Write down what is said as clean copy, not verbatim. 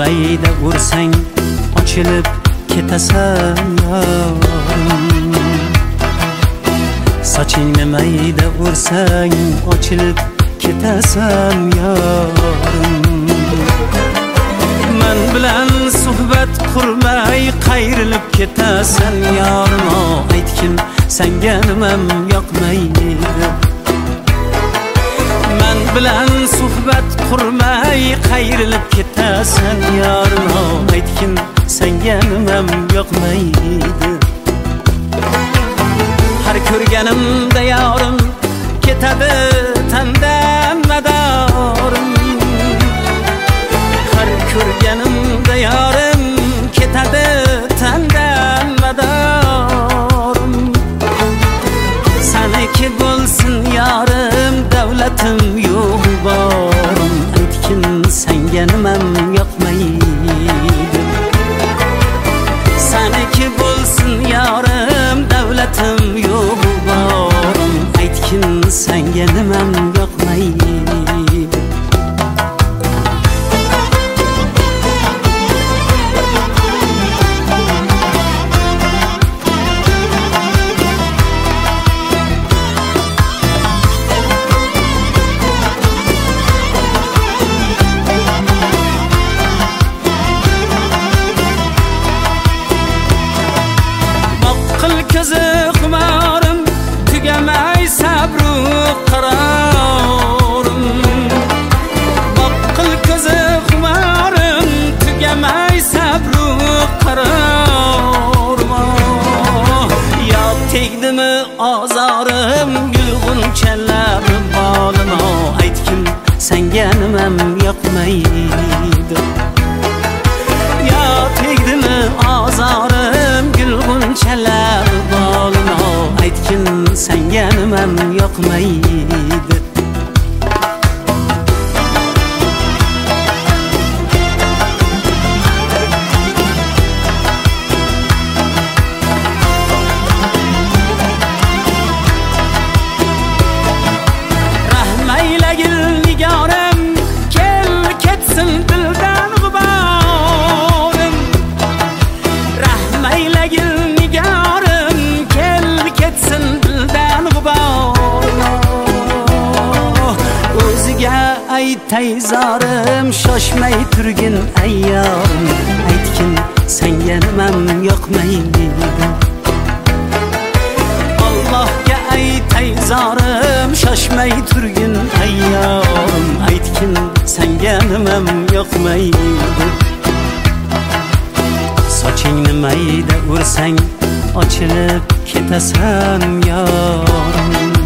mayda ursang ochilib ketasan yorim. Sochingni mayda ursang ochilib ketasan yorim. Men bilan suhbat qurmay qayrilib ketasan yorim. Aytgin senga nimam yoqmaydi. Men bilan suhbat qurmay qayrilib ketasan yorim. Aytgin senga nimam yoqmaydi. Har ko'rganimda yorim ketadi tandan madorim. Har ko'rganimda yorim ketadi tandan madorim. Saniki bo'lsin yorim davlatim yo'q borim. Aytgin senga nimam yoqmaydi. Saniki bo'lsin yorim davlatim yo'q borim. Aytgin senga nimam yoqmaydi. Ko'zi xumorim tugamay sabru qarorim. Boqqil ko'zi xumorim tugamay sabru qarorim. Yo tegdimi ozorim gulg'unchalar bolim. Aytgin senga nimam yoqmaydi. Yo tegdimi ozorim gulg'unchalar bolim. Aytgin senga nimam yoqmaydi. Rahmaylagil nigorim kel ketsin dildan g'uborim. Rahmaylagil nigorim kel ketsin dildan g'uborim. O'ziga aytay zorim shoshmay turgin ayyorim. Aytgin senga nimam yoqmaydi. Allohga aytay zorim shoshmay turgin ayyorim. Aytgin senga nimam yoqmaydi. Sochingni mayda ursang ochilib ketasan yorim.